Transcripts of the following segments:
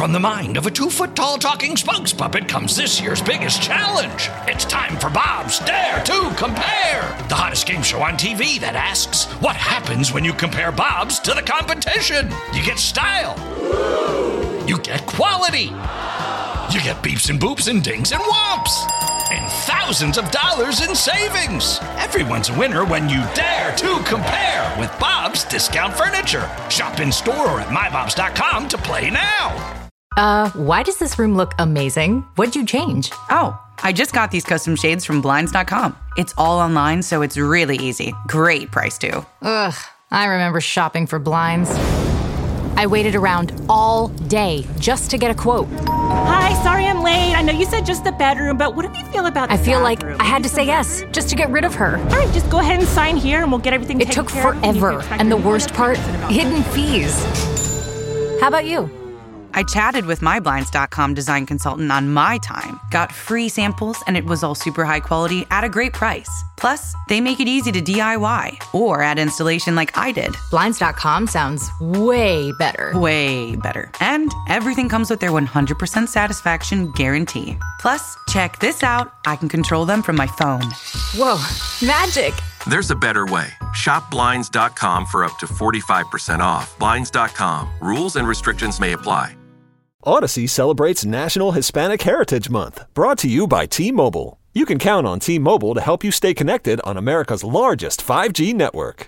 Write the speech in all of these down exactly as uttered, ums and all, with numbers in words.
From the mind of a two-foot-tall talking spokes puppet comes this year's biggest challenge. It's time for Bob's Dare to Compare, the hottest game show on T V that asks, what happens when you compare Bobs to the competition? You get style. You get quality. You get beeps and boops and dings and whomps. And thousands of dollars in savings. Everyone's a winner when you dare to compare with Bob's Discount Furniture. Shop in store or at my bobs dot com to play now. Uh, why does this room look amazing? What'd you change? Oh, I just got these custom shades from blinds dot com. It's all online, so it's really easy. Great price, too. Ugh, I remember shopping for blinds. I waited around all day just to get a quote. Hi, sorry I'm late. I know you said just the bedroom, but what do you feel about the I feel bathroom? like I had to say yes, just to get rid of her. All right, just go ahead and sign here and we'll get everything It taken took care of. forever, and the worst part, hidden fees. How about you? I chatted with my blinds dot com design consultant on my time, got free samples, and it was all super high quality at a great price. Plus, they make it easy to D I Y or add installation like I did. blinds dot com sounds way better. Way better. And everything comes with their one hundred percent satisfaction guarantee. Plus, check this out. I can control them from my phone. Whoa, magic. There's a better way. Shop blinds dot com for up to forty-five percent off. blinds dot com. Rules and restrictions may apply. Odyssey celebrates National Hispanic Heritage Month, brought to you by T-Mobile. You can count on T-Mobile to help you stay connected on America's largest five G network.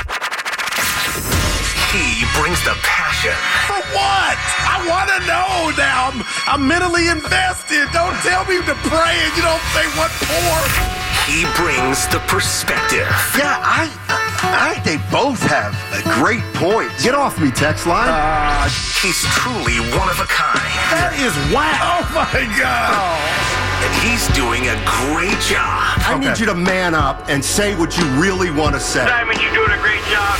He brings the passion. For what? I want to know now. I'm, I'm mentally invested. Don't tell me to pray and you don't say what for. He brings the perspective. Yeah, I, I think they both have a great point. Get off me, text line. Uh, he's truly one of a kind. That is wow. Oh, my God. And he's doing a great job. I okay. need you to man up and say what you really want to say. Simon, you're doing a great job.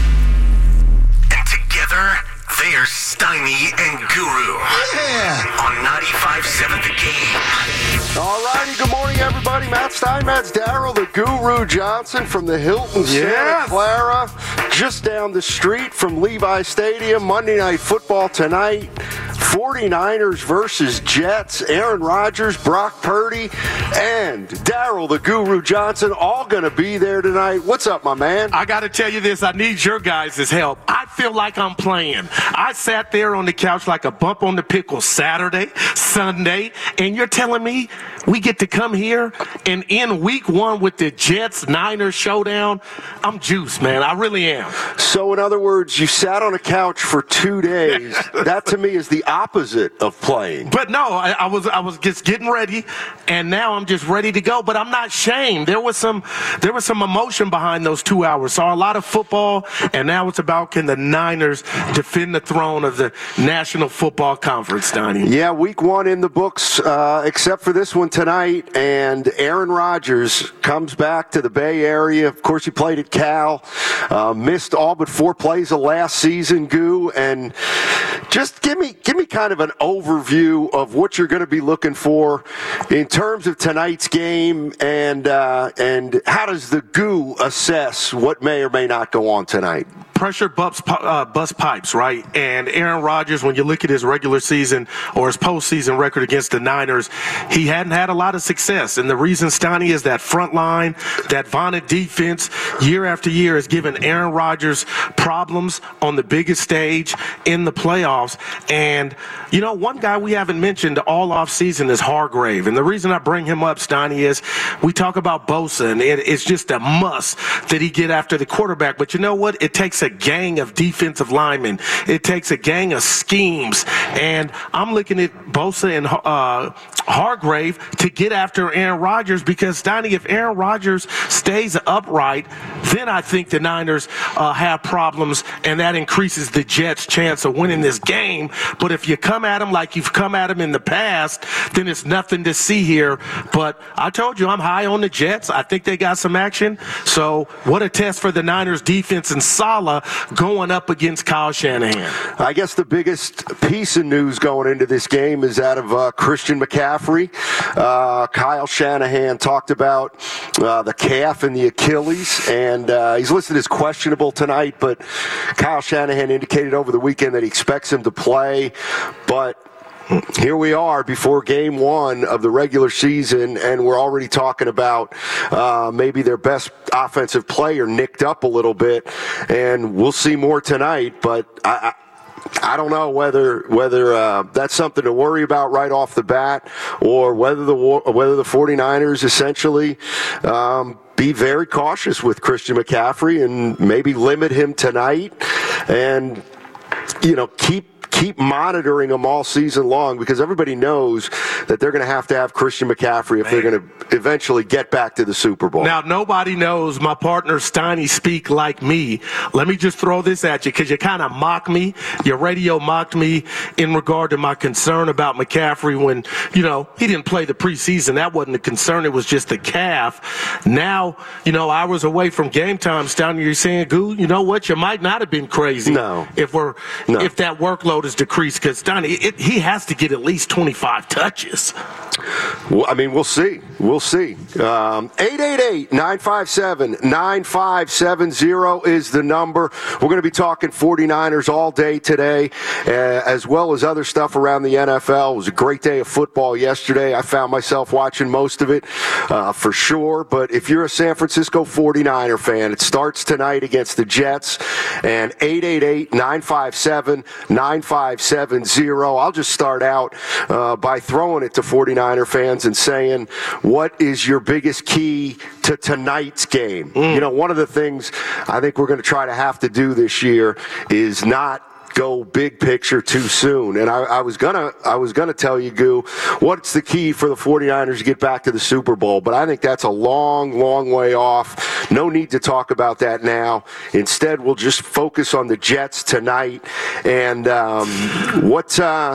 And together, they are Steiny and Guru. Yeah. On ninety-five point seven The Game. All righty, good morning, everybody. Matt Stein, Matt's Darryl, the Guru Johnson from the Hilton yes. Santa Clara, just down the street from Levi Stadium. Monday Night Football tonight. forty-niners versus Jets. Aaron Rodgers, Brock Purdy, and Darryl, the Guru Johnson, all going to be there tonight. What's up, my man? I got to tell you this. I need your guys' help. I feel like I'm playing. I sat there on the couch like a bump on the pickle Saturday, Sunday, and you're telling me we get to come here and end week one with the Jets-Niners showdown? I'm juiced, man. I really am. So, in other words, you sat on a couch for two days. That, to me, is the opposite of playing. But no, I, I was I was just getting ready, and now I'm just ready to go. But I'm not shamed. There was some there was some emotion behind those two hours. Saw a lot of football, and now it's about can the Niners defend the throne of the National Football Conference, Donnie? Yeah, week one in the books, uh, except for this one tonight. And Aaron Rodgers comes back to the Bay Area. Of course, he played at Cal, uh, missed all but four plays of last season, Goo. And just give me give me kind of an overview of what you're going to be looking for in terms of tonight's game, and uh, and how does the Goo assess what may or may not go on tonight? Pressure bust, uh, bust pipes, right? And Aaron Rodgers, when you look at his regular season or his postseason record against the Niners, he hadn't had a lot of success. And the reason, Stoney, is that front line, that vaunted defense, year after year, has given Aaron Rodgers problems on the biggest stage in the playoffs. And, you know, one guy we haven't mentioned all offseason is Hargrave. And the reason I bring him up, Stoney, is we talk about Bosa, and it, it's just a must that he get after the quarterback. But you know what? It takes a gang of defensive linemen. It takes a gang of schemes. And I'm looking at Bosa and uh, Hargrave to get after Aaron Rodgers, because, Donnie, if Aaron Rodgers stays upright, then I think the Niners uh, have problems, and that increases the Jets' chance of winning this game. But if you come at him like you've come at him in the past, then it's nothing to see here. But I told you I'm high on the Jets. I think they got some action. So what a test for the Niners defense and Saleh uh, going up against Kyle Shanahan? I guess the biggest piece of news going into this game is that of uh, Christian McCaffrey. Uh, Kyle Shanahan talked about uh, the calf and the Achilles, and uh, he's listed as questionable tonight, but Kyle Shanahan indicated over the weekend that he expects him to play, but here we are before game one of the regular season, and we're already talking about uh, maybe their best offensive player nicked up a little bit, and we'll see more tonight, but I, I, I don't know whether whether uh, that's something to worry about right off the bat, or whether the whether the 49ers essentially um, be very cautious with Christian McCaffrey and maybe limit him tonight, and you know keep. Keep monitoring them all season long, because everybody knows that they're going to have to have Christian McCaffrey if Man. they're going to eventually get back to the Super Bowl. Now, nobody knows my partner Steiny speak like me. Let me just throw this at you, because you kind of mock me. Your radio mocked me in regard to my concern about McCaffrey when, you know, he didn't play the preseason. That wasn't a concern. It was just the calf. Now, you know, hours away from game time, Steiny, you're saying, Goo, you know what? You might not have been crazy. No. If we're no. if that workload is decreased, because Donnie, it, he has to get at least twenty-five touches. Well, I mean, we'll see. We'll see. Um, eight eight eight, nine five seven, nine five seven zero is the number. We're going to be talking 49ers all day today, uh, as well as other stuff around the N F L. It was a great day of football yesterday. I found myself watching most of it, uh, for sure. But if you're a San Francisco 49er fan, it starts tonight against the Jets, and eight eight eight, nine five seven, nine five seven zero. I'll just start out uh, by throwing it to 49er fans and saying, what is your biggest key to tonight's game? Mm. You know, one of the things I think we're going to try to have to do this year is not go big picture too soon. And I, I was gonna I was gonna tell you, Goo, what's the key for the 49ers to get back to the Super Bowl, but I think that's a long, long way off. No need to talk about that now. Instead, we'll just focus on the Jets tonight. And um, what uh,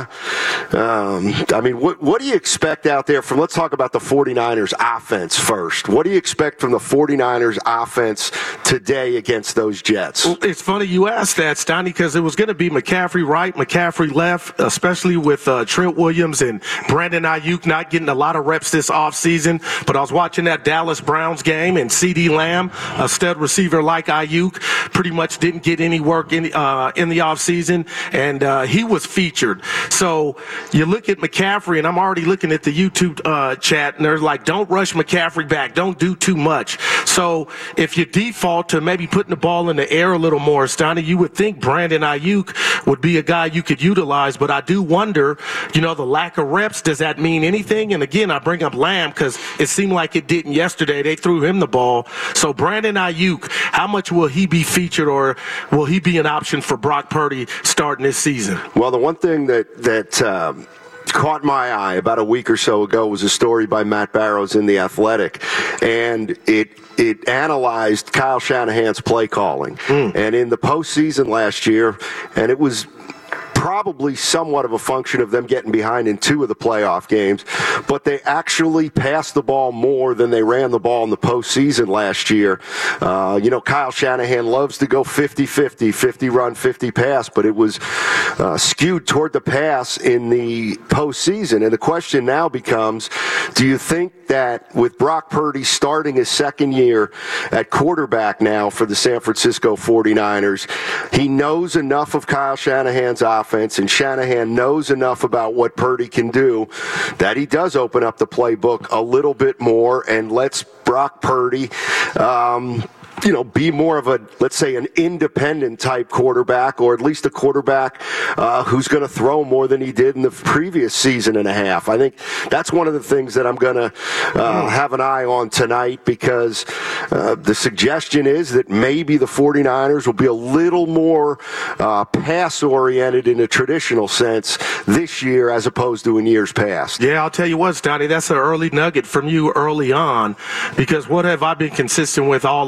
um, I mean, what what do you expect out there from, let's talk about the 49ers offense first. What do you expect from the 49ers offense today against those Jets? Well, it's funny you asked that, Stoney, because it was going to be McCaffrey right, McCaffrey left, especially with uh, Trent Williams and Brandon Ayuk not getting a lot of reps this offseason. But I was watching that Dallas Browns game, and CeeDee Lamb, a stud receiver like Ayuk, pretty much didn't get any work in, uh, in the offseason, and uh, he was featured. So you look at McCaffrey, and I'm already looking at the YouTube uh, chat, and they're like, don't rush McCaffrey back. Don't do too much. So if you default to maybe putting the ball in the air a little more, Stoney, you would think Brandon Ayuk would be a guy you could utilize, but I do wonder, you know, the lack of reps, does that mean anything? And again, I bring up Lamb because it seemed like it didn't yesterday. They threw him the ball. So Brandon Ayuk, how much will he be featured, or will he be an option for Brock Purdy starting this season? Well, the one thing that, that, um, caught my eye about a week or so ago was a story by Matt Barrows in The Athletic, and it it analyzed Kyle Shanahan's play calling. Mm. And in the postseason last year, and it was probably somewhat of a function of them getting behind in two of the playoff games, but they actually passed the ball more than they ran the ball in the postseason last year. Uh, you know, Kyle Shanahan loves to go fifty-fifty, fifty run, fifty pass, but it was uh, skewed toward the pass in the postseason. And the question now becomes, do you think that with Brock Purdy starting his second year at quarterback now for the San Francisco 49ers, he knows enough of Kyle Shanahan's offense, and Shanahan knows enough about what Purdy can do, that he does open up the playbook a little bit more and lets Brock Purdy um, you know, be more of a, let's say, an independent type quarterback, or at least a quarterback uh, who's going to throw more than he did in the previous season and a half. I think that's one of the things that I'm going to uh, have an eye on tonight, because uh, the suggestion is that maybe the 49ers will be a little more uh, pass-oriented in a traditional sense this year as opposed to in years past. Yeah, I'll tell you what, Stoney, that's an early nugget from you early on, because what have I been consistent with all offseason?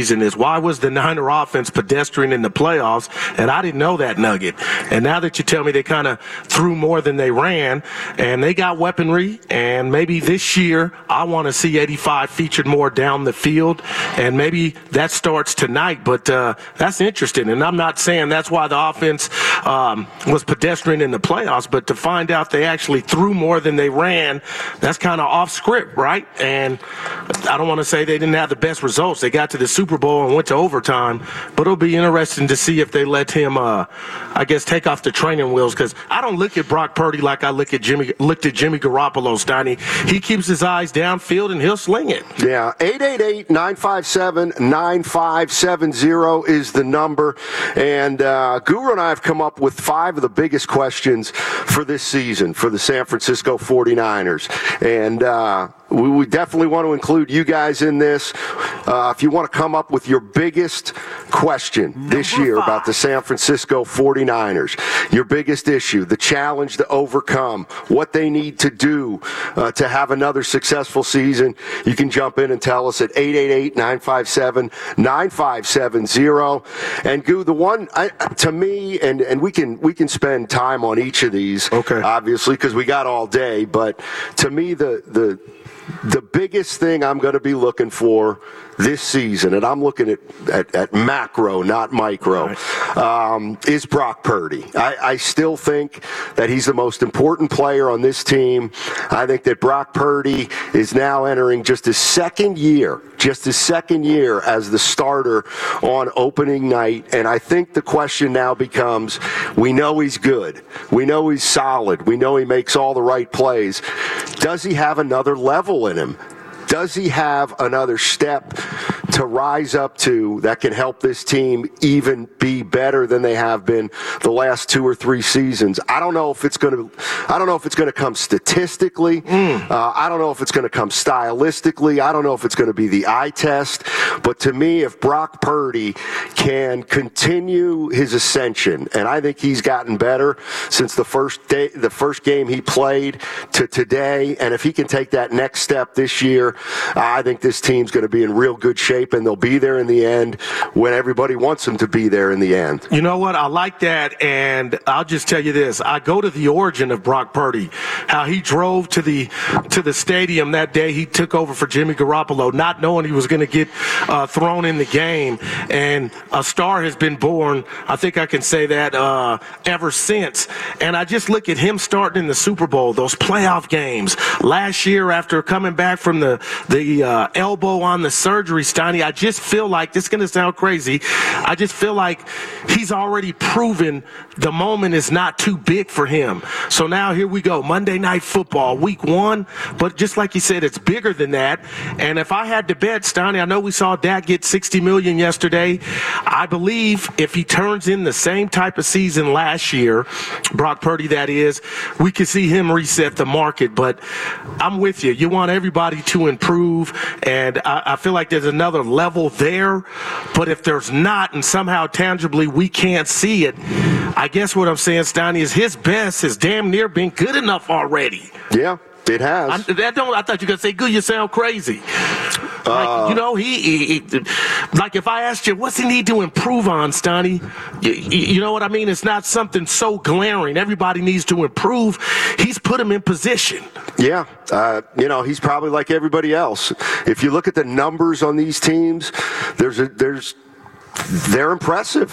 season is, why was the Niner offense pedestrian in the playoffs? And I didn't know that nugget. And now that you tell me they kind of threw more than they ran, and they got weaponry, and maybe this year I want to see eighty-five featured more down the field, and maybe that starts tonight. But uh, that's interesting, and I'm not saying that's why the offense um, was pedestrian in the playoffs, but to find out they actually threw more than they ran, that's kind of off script, right? And I don't want to say they didn't have the best results. They got to the Super Bowl and went to overtime, but it'll be interesting to see if they let him, uh, I guess, take off the training wheels, because I don't look at Brock Purdy like I look at Jimmy, looked at Jimmy Garoppolo, Steiny. He keeps his eyes downfield and he'll sling it. Yeah, eight eight eight, nine five seven, nine five seven zero is the number. And uh, Guru and I have come up with five of the biggest questions for this season for the San Francisco forty-niners. And uh, we, we definitely want to include you guys in this. Uh, if you want to come up with your biggest question Number this year five. about the San Francisco forty-niners, your biggest issue, the challenge to overcome, what they need to do uh, to have another successful season, you can jump in and tell us at eight eight eight, nine five seven, nine five seven zero. And Goo, the one I, to me, and, and we can we can spend time on each of these, okay, obviously, because we got all day. But to me, the the the biggest thing I'm going to be looking for this season, and I'm looking at, at, at macro, not micro, right. um, is Brock Purdy. I, I still think that he's the most important player on this team. I think that Brock Purdy is now entering just his second year, just his second year as the starter on opening night. And I think the question now becomes, we know he's good. We know he's solid. We know he makes all the right plays. Does he have another level in him? Does he have another step to rise up to that can help this team even be better than they have been the last two or three seasons? I don't know if it's going to. I don't know if it's going to come statistically. Mm. Uh, I don't know if it's going to come stylistically. I don't know if it's going to be the eye test. But to me, if Brock Purdy can continue his ascension, and I think he's gotten better since the first day, the first game he played to today, and if he can take that next step this year, I think this team's going to be in real good shape, and they'll be there in the end when everybody wants them to be there in the end. You know what? I like that, and I'll just tell you this. I go to the origin of Brock Purdy, how he drove to the to the stadium that day he took over for Jimmy Garoppolo, not knowing he was going to get uh, thrown in the game, and a star has been born. I think I can say that uh, ever since. And I just look at him starting in the Super Bowl, those playoff games. Last year, after coming back from the the uh, elbow on the surgery, Steiny, I just feel like, this is going to sound crazy, I just feel like he's already proven the moment is not too big for him. So now here we go, Monday Night Football, week one, but just like you said, it's bigger than that. And if I had to bet, Steiny, I know we saw Dak get sixty million dollars yesterday. I believe if he turns in the same type of season last year, Brock Purdy that is, we could see him reset the market. But I'm with you. You want everybody to improve, and I, I feel like there's another level there. But if there's not, and somehow tangibly we can't see it, I guess what I'm saying, Steiny, is his best has damn near been good enough already. Yeah, it has. I, that don't. I thought you were gonna say, "Good, you sound crazy." Uh, like, you know, he, he, he, like if I asked you, what's he need to improve on, Steiny? You, you know what I mean? It's not something so glaring. Everybody needs to improve. He's put him in position. Yeah, uh, you know, he's probably like everybody else. If you look at the numbers on these teams, there's a, there's. They're impressive.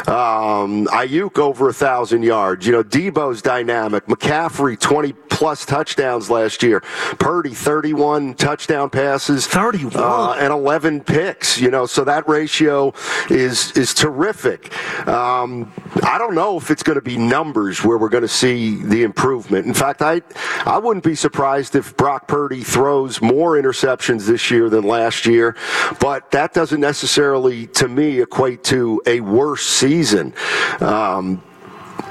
Um, Ayuk over a thousand yards. You know, Debo's dynamic. McCaffrey twenty plus touchdowns last year. Purdy thirty-one touchdown passes. thirty-one uh, and eleven picks. You know, so that ratio is is terrific. Um, I don't know if it's going to be numbers where we're going to see the improvement. In fact, I I wouldn't be surprised if Brock Purdy throws more interceptions this year than last year. But that doesn't necessarily, to me, equate to a worse season. Um,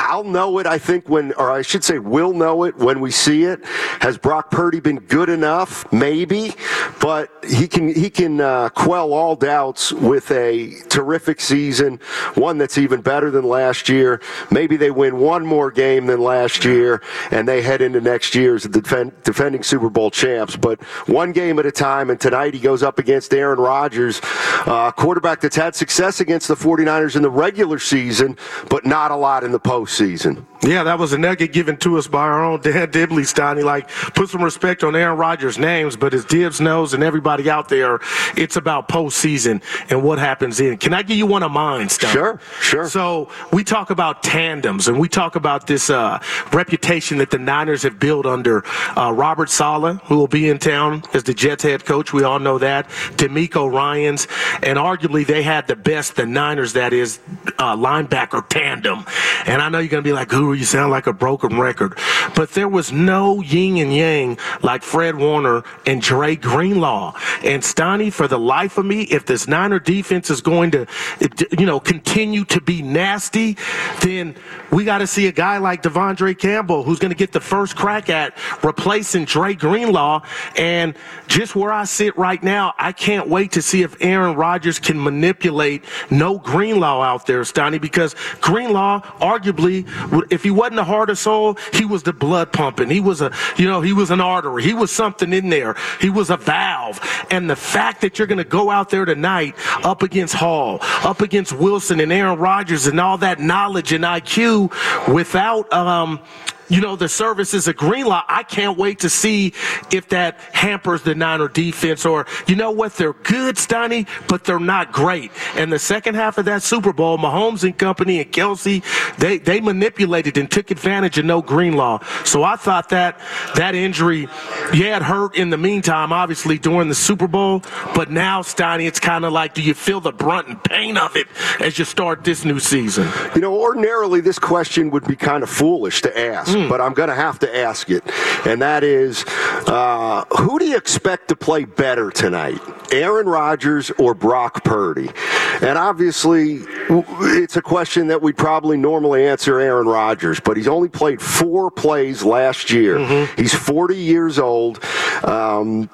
I'll know it, I think, when, or I should say, we'll know it when we see it. Has Brock Purdy been good enough? Maybe, but he can he can uh, quell all doubts with a terrific season, one that's even better than last year. Maybe they win one more game than last year, and they head into next year as the defend, defending Super Bowl champs. But one game at a time, and tonight he goes up against Aaron Rodgers, uh, quarterback that's had success against the 49ers in the regular season, but not a lot in the postseason. Yeah, that was a nugget given to us by our own Dan Dibley, Stoney. Like, put some respect on Aaron Rodgers' names, but as Dibs knows and everybody out there, it's about postseason and what happens in. Can I give you one of mine, Stoney? Sure, sure. So we talk about tandems, and we talk about this uh, reputation that the Niners have built under uh, Robert Saleh, who will be in town as the Jets head coach. We all know that. DeMeco Ryans, and arguably they had the best, the Niners, that is, uh, linebacker tandem. And I know you're going to be like, Guru, you sound like a broken record. But there was no yin and yang like Fred Warner and Dre Greenlaw. And Stoney, for the life of me, if this Niner defense is going to, you know, continue to be nasty, then we got to see a guy like Devondre Campbell who's going to get the first crack at replacing Dre Greenlaw. And just where I sit right now, I can't wait to see if Aaron Rodgers can manipulate no Greenlaw out there, Stoney, because Greenlaw, arguably, if he wasn't a heart or soul, he was the blood pumping. He was a, you know, he was an artery. He was something in there. He was a valve. And the fact that you're going to go out there tonight up against Hall, up against Wilson and Aaron Rodgers and all that knowledge and I Q without, um, you know, the services of Greenlaw, I can't wait to see if that hampers the Niner defense, or, you know what, they're good, Stoney, but they're not great. And the second half of that Super Bowl, Mahomes and company and Kelsey, they, they manipulated and took advantage of no Greenlaw. So I thought that that injury, yeah, it hurt in the meantime, obviously, during the Super Bowl, but now, Stoney, it's kind of like, do you feel the brunt and pain of it as you start this new season? You know, ordinarily this question would be kind of foolish to ask. But I'm going to have to ask it, and that is, uh, who do you expect to play better tonight, Aaron Rodgers or Brock Purdy? And obviously, it's a question that we'd probably normally answer Aaron Rodgers, but he's only played four plays last year. Mm-hmm. He's forty years old, um,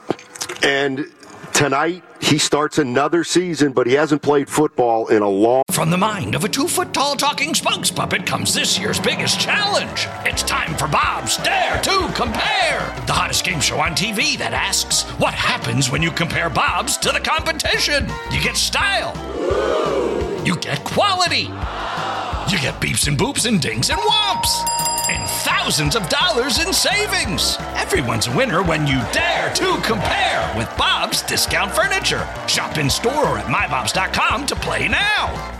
and tonight he starts another season, but he hasn't played football in a long time. From the mind of a two-foot-tall talking spokes puppet comes this year's biggest challenge. It's time for Bob's Dare to Compare, the hottest game show on T V that asks, what happens when you compare Bob's to the competition? You get style. You get quality. You get beeps and boops and dings and whomps. And thousands of dollars in savings. Everyone's a winner when you dare to compare with Bob's Discount Furniture. Shop in store or at my bobs dot com to play now.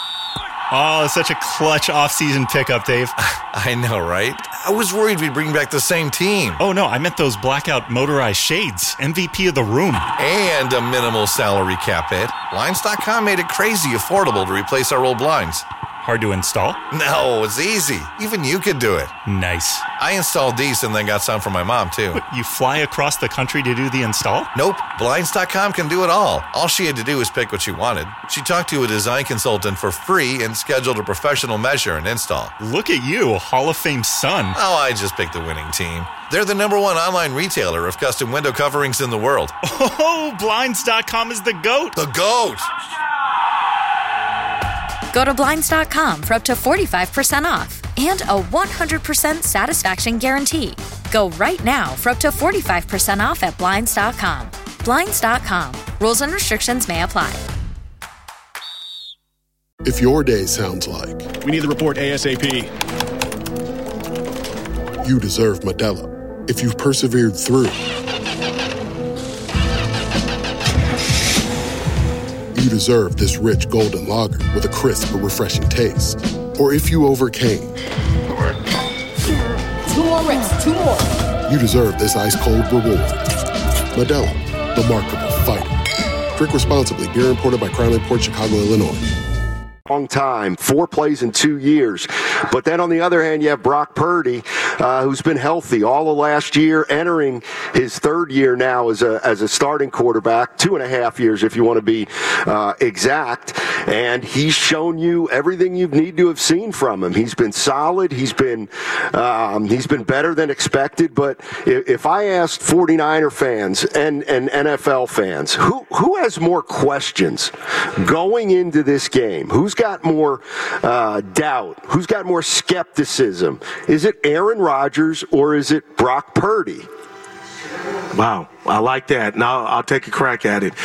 Oh, such a clutch off-season pickup, Dave. I know, right? I was worried we'd bring back the same team. Oh, no, I meant those blackout motorized shades. M V P of the room. And a minimal salary cap hit. Blinds dot com made it crazy affordable to replace our old blinds. Hard to install? No, it's easy. Even you could do it. Nice. I installed these and then got some for my mom, too. But you fly across the country to do the install? Nope. Blinds dot com can do it all. All she had to do was pick what she wanted. She talked to a design consultant for free and scheduled a professional measure and install. Look at you, Hall of Fame son. Oh, I just picked the winning team. They're the number one online retailer of custom window coverings in the world. Oh, Blinds dot com is the GOAT. The GOAT! Go to Blinds dot com for up to forty-five percent off and a one hundred percent satisfaction guarantee. Go right now for up to forty-five percent off at Blinds dot com. Blinds dot com. Rules and restrictions may apply. If your day sounds like we need the report ASAP, you deserve Modelo. If you've persevered through, you deserve this rich golden lager with a crisp but refreshing taste. Or if you overcame. Two more reps, two more. You deserve this ice-cold reward. Modelo, the Remarkable Fighter. Drink responsibly. Beer imported by Crown Imports, Chicago, Illinois. Long time, four plays in two years. But then on the other hand, you have Brock Purdy, uh, who's been healthy all of last year, entering his third year now as a as a starting quarterback, two and a half years if you want to be uh, exact. And he's shown you everything you need to have seen from him. He's been solid. He's been um, he's been better than expected. But if, if I asked forty-niner fans and, and N F L fans, who who has more questions going into this game? Who's got more uh, doubt? Who's got more skepticism? Is it Aaron Rodgers or is it Brock Purdy? Wow, I like that. Now I'll take a crack at it.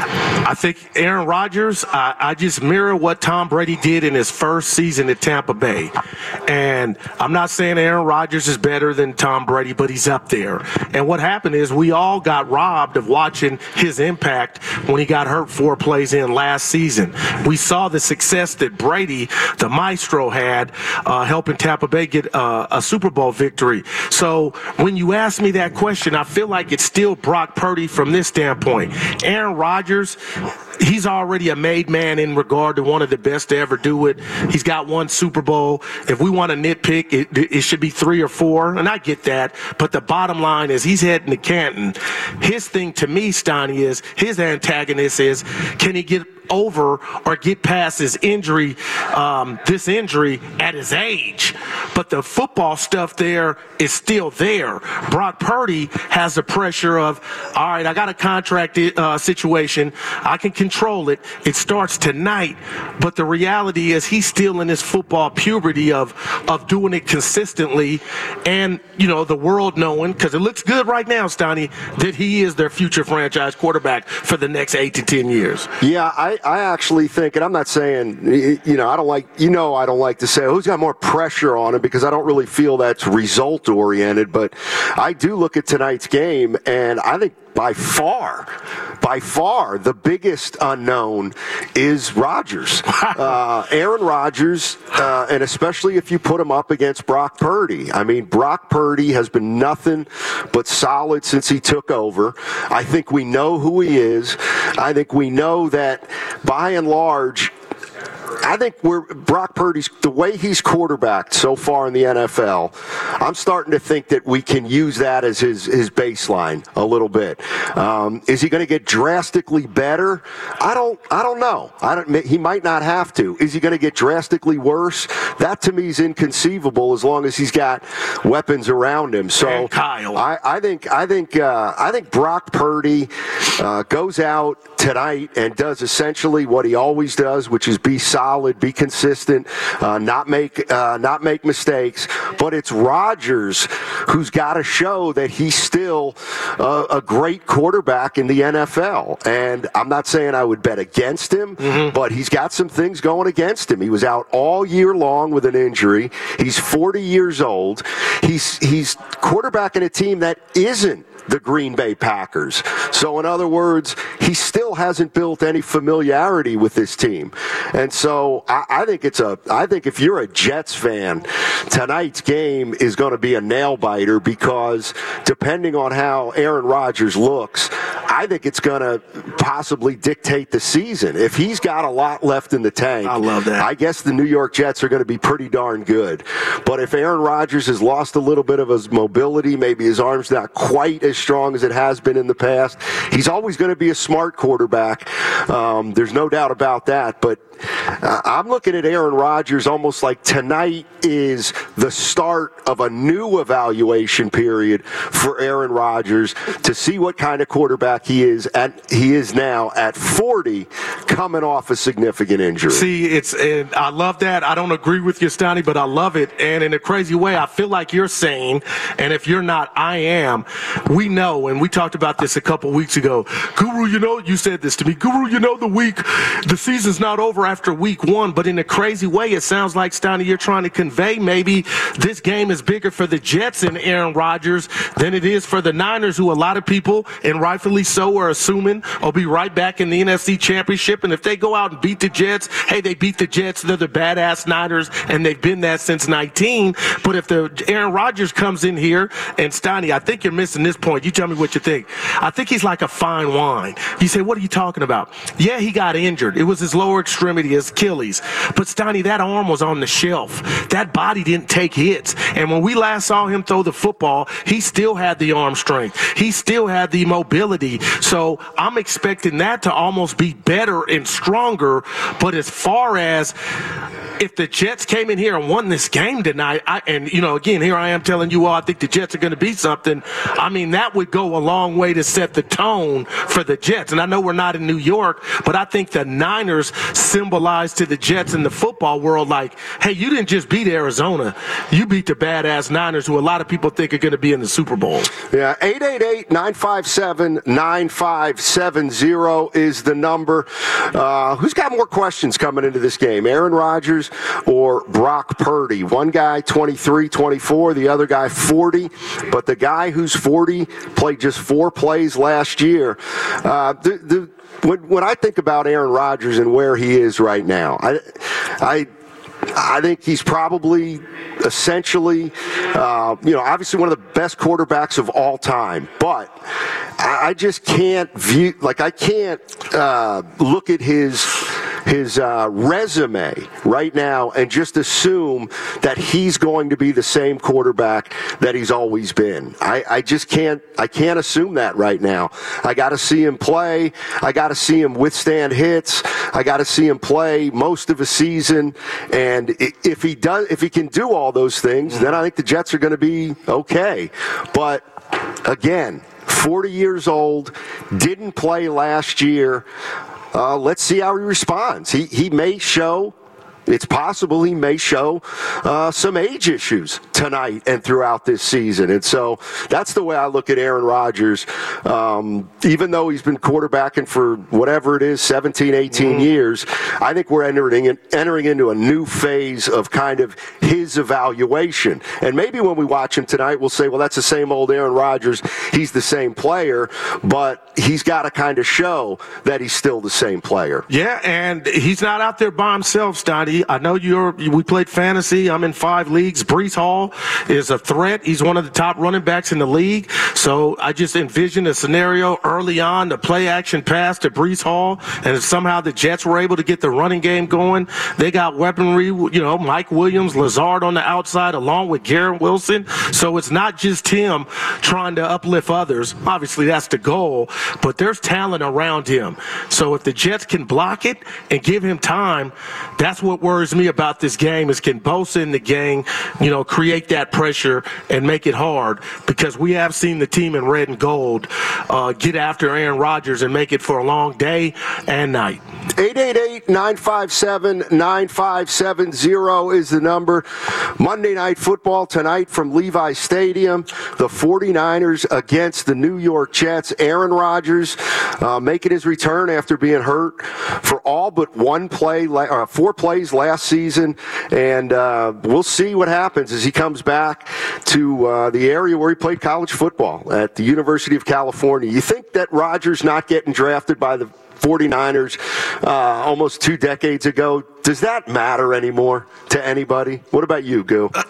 I think Aaron Rodgers, I, I just mirror what Tom Brady did in his first season at Tampa Bay. And I'm not saying Aaron Rodgers is better than Tom Brady, but he's up there. And what happened is we all got robbed of watching his impact when he got hurt four plays in last season. We saw the success that Brady, the maestro, had uh, helping Tampa Bay get uh, a Super Bowl victory. So when you ask me that question, I feel like it's still Brock Purdy from this standpoint. Aaron Rodgers, he's already a made man in regard to one of the best to ever do it. He's got one Super Bowl. If we want to nitpick, it, it should be three or four, and I get that. But the bottom line is he's heading to Canton. His thing to me, Stoney, is his antagonist is, can he get over or get past his injury, um, this injury at his age? But the football stuff there is still there. Brock Purdy has the pressure of, all right, I got a contract uh, situation. I can control it. It starts tonight. But the reality is he's still in his football puberty of, of doing it consistently. And, you know, the world knowing, because it looks good right now, Stoney, that he is their future franchise quarterback for the next eight to ten years. Yeah, I, I actually think, and I'm not saying, you know, I don't like, you know, I don't like to say who's got more pressure on him because I don't really feel that's result oriented, but I do look at tonight's game and I think by far, by far, the biggest unknown is Rodgers. Uh, Aaron Rodgers, uh, and especially if you put him up against Brock Purdy. I mean, Brock Purdy has been nothing but solid since he took over. I think we know who he is. I think we know that, by and large, I think we're Brock Purdy's, the way he's quarterbacked so far in the N F L, I'm starting to think that we can use that as his, his baseline a little bit. Um, is he going to get drastically better? I don't I don't know. I don't. He might not have to. Is he going to get drastically worse? That to me is inconceivable as long as he's got weapons around him. So and Kyle. I, I think I think uh, I think Brock Purdy uh, goes out tonight and does essentially what he always does, which is be solid, be consistent, uh, not make uh, not make mistakes. But it's Rodgers who's got to show that he's still uh, a great quarterback in the N F L. And I'm not saying I would bet against him, mm-hmm. but he's got some things going against him. He was out all year long with an injury. He's forty years old. He's he's quarterbacking a team that isn't the Green Bay Packers. So in other words, he still hasn't built any familiarity with this team. And so I, I think it's a, I think if you're a Jets fan, tonight's game is going to be a nail biter because depending on how Aaron Rodgers looks, I think it's going to possibly dictate the season. If he's got a lot left in the tank, I love that. I guess the New York Jets are going to be pretty darn good. But if Aaron Rodgers has lost a little bit of his mobility, maybe his arm's not quite as strong as it has been in the past, he's always going to be a smart quarterback. Um, there's no doubt about that. But uh, I'm looking at Aaron Rodgers almost like tonight is the start of a new evaluation period for Aaron Rodgers to see what kind of quarterback he is at. He is now at forty, coming off a significant injury. See, it's and I love that. I don't agree with you, Stoney, but I love it. And in a crazy way, I feel like you're saying, and if you're not, I am. We know, and we talked about this a couple weeks ago. Guru, you know, you said this to me. Guru, you know, the week, the season's not over after week one, but in a crazy way, it sounds like, Stoney, you're trying to convey maybe this game is bigger for the Jets and Aaron Rodgers than it is for the Niners, who a lot of people, and rightfully so, are assuming will be right back in the N F C Championship. And if they go out and beat the Jets, hey, they beat the Jets. They're the badass Niners, and they've been that since nineteen. But if the Aaron Rodgers comes in here, and Stoney, I think you're missing this point. You tell me what you think. I think he's like a fine wine. You say, what are you talking about? Yeah, he got injured. It was his lower extremity. remember his Achilles. But, Stoney, that arm was on the shelf. That body didn't take hits. And when we last saw him throw the football, he still had the arm strength. He still had the mobility. So I'm expecting that to almost be better and stronger. But as far as if the Jets came in here and won this game tonight, I, and, you know, again, here I am telling you all I think the Jets are going to be something. I mean, that would go a long way to set the tone for the Jets. And I know we're not in New York, but I think the Niners symbolize to the Jets in the football world like, hey, you didn't just beat Arizona. You beat the badass Niners, who a lot of people think are going to be in the Super Bowl. Yeah, eight eight eight, nine five seven, nine five seven zero is the number. Uh, who's got more questions coming into this game, Aaron Rodgers or Brock Purdy? One guy twenty-three, twenty-four, the other guy forty, but the guy who's forty played just four plays last year. Uh, the, the, when, when I think about Aaron Rodgers and where he is right now, I, I I think he's probably essentially, uh, you know, obviously one of the best quarterbacks of all time. But I, I just can't view, like I can't uh, look at his his uh, resume right now and just assume that he's going to be the same quarterback that he's always been. I, I just can't, I can't assume that right now. I got to see him play. I got to see him withstand hits. I got to see him play most of a season. And if he does, if he can do all those things, then I think the Jets are going to be okay. But again, forty years old, didn't play last year. Uh, let's see how he responds. He he may show, it's possible he may show uh, some age issues tonight and throughout this season. And so that's the way I look at Aaron Rodgers. Um, even though he's been quarterbacking for whatever it is, seventeen, eighteen mm-hmm. years, I think we're entering in, entering into a new phase of kind of his evaluation. And maybe when we watch him tonight, we'll say, well, that's the same old Aaron Rodgers. He's the same player, but he's got to kind of show that he's still the same player. Yeah, and he's not out there by himself, Stoney. I know you're. We played fantasy. I'm in five leagues. Breece Hall is a threat. He's one of the top running backs in the league. So I just envisioned a scenario early on, the play action pass to Breece Hall, and if somehow the Jets were able to get the running game going, they got weaponry. You know, Mike Williams, Lazard on the outside, along with Garrett Wilson. So it's not just him trying to uplift others. Obviously, that's the goal, but there's talent around him. So if the Jets can block it and give him time, that's what worries me about this game is can Bosa and the gang, you know, create that pressure and make it hard, because we have seen the team in red and gold uh, get after Aaron Rodgers and make it for a long day and night. eight eight eight, nine five seven, nine five seven zero is the number. Monday Night Football tonight from Levi Stadium. The forty-niners against the New York Jets. Aaron Rodgers uh, making his return after being hurt for all but one play, uh, four plays last season. And uh, we'll see what happens as he comes back to uh, the area where he played college football at the University of California. You think that Rodgers not getting drafted by the forty-niners uh, almost two decades ago, does that matter anymore to anybody? What about you, Goo? Uh,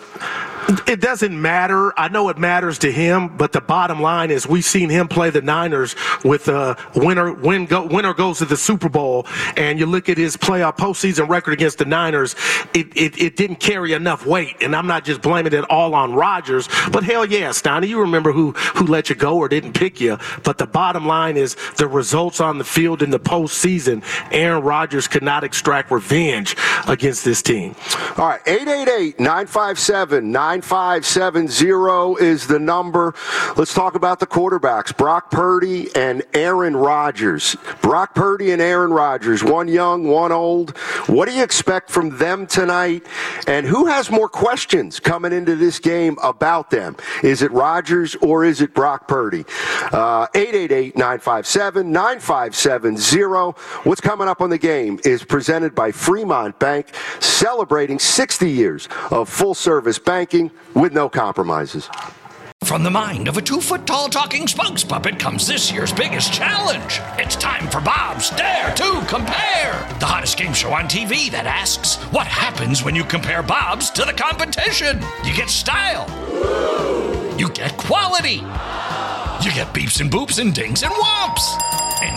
it doesn't matter. I know it matters to him, but the bottom line is we've seen him play the Niners with a winner, win, go, winner goes to the Super Bowl, and you look at his playoff postseason record against the Niners, it, it, it didn't carry enough weight, and I'm not just blaming it all on Rodgers, but hell yeah, Stoney, you remember who, who let you go or didn't pick you, but the bottom line is the results on the field in the postseason, Aaron Rodgers could not extract revenge against this team. All right, eight eight eight, nine five seven, nine five seven zero is the number. Let's talk about the quarterbacks, Brock Purdy and Aaron Rodgers. Brock Purdy and Aaron Rodgers, one young, one old. What do you expect from them tonight? And who has more questions coming into this game about them? Is it Rodgers or is it Brock Purdy? Uh, eight eight eight, nine five seven, nine five seven zero. What's coming up on the game is presented by Fremont Bank, celebrating sixty years of full-service banking with no compromises. From the mind of a two-foot-tall talking spokes puppet comes this year's biggest challenge. It's time for Bob's Dare to Compare, the hottest game show on T V that asks, what happens when you compare Bob's to the competition? You get style. You get quality. You get beeps and boops and dings and whomps. And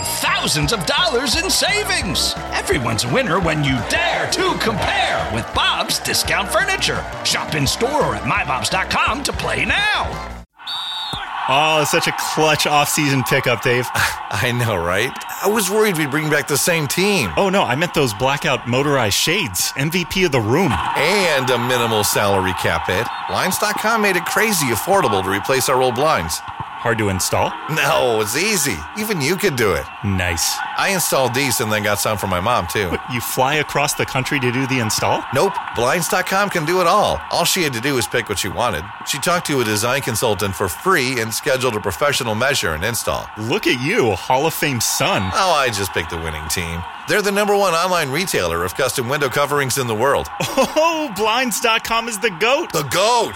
thousands of dollars in savings. Everyone's a winner when you dare to compare with Bob's Discount Furniture. Shop in store or at my bobs dot com to play now. Oh, such a clutch off-season pickup, Dave. I know, right? I was worried we'd bring back the same team. Oh, no, I meant those blackout motorized shades. M V P of the room. And a minimal salary cap hit. Blinds dot com made it crazy affordable to replace our old blinds. Hard to install? No, it's easy. Even you could do it. Nice. I installed these and then got some for my mom, too. What, you fly across the country to do the install? Nope. Blinds dot com can do it all. All she had to do was pick what she wanted. She talked to a design consultant for free and scheduled a professional measure and install. Look at you, Hall of Fame son. Oh, I just picked the winning team. They're the number one online retailer of custom window coverings in the world. Oh, Blinds dot com is the GOAT. The GOAT!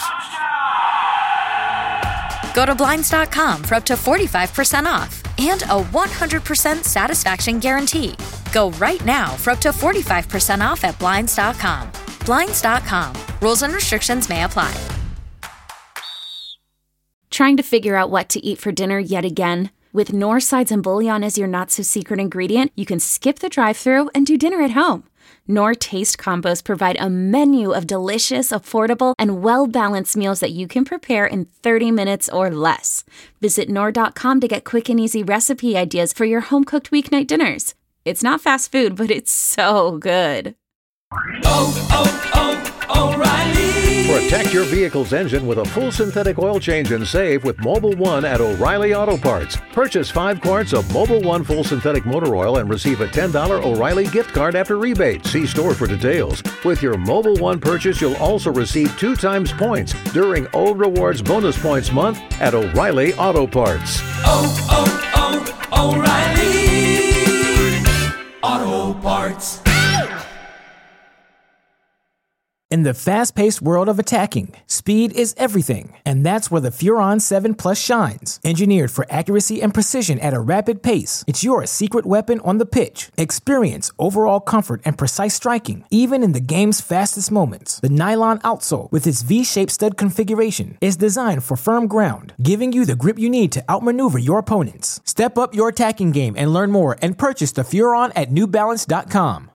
Go to Blinds dot com for up to forty-five percent off and a one hundred percent satisfaction guarantee. Go right now for up to forty-five percent off at Blinds dot com. Blinds dot com. Rules and restrictions may apply. Trying to figure out what to eat for dinner yet again? With Knorr sides and bouillon as your not-so-secret ingredient, you can skip the drive-thru and do dinner at home. Knorr Taste Combos provide a menu of delicious, affordable, and well-balanced meals that you can prepare in thirty minutes or less. Visit Knorr dot com to get quick and easy recipe ideas for your home-cooked weeknight dinners. It's not fast food, but it's so good. Oh, oh, oh, O'Reilly! Protect your vehicle's engine with a full synthetic oil change and save with Mobil one at O'Reilly Auto Parts. Purchase five quarts of Mobil one full synthetic motor oil and receive a ten dollars O'Reilly gift card after rebate. See store for details. With your Mobil one purchase, you'll also receive two times points during O Rewards Bonus Points Month at O'Reilly Auto Parts. Oh, oh, oh, O'Reilly Auto Parts. In the fast-paced world of attacking, speed is everything, and that's where the Furon seven Plus shines. Engineered for accuracy and precision at a rapid pace, it's your secret weapon on the pitch. Experience overall comfort and precise striking, even in the game's fastest moments. The nylon outsole, with its V-shaped stud configuration, is designed for firm ground, giving you the grip you need to outmaneuver your opponents. Step up your attacking game and learn more and purchase the Furon at New Balance dot com.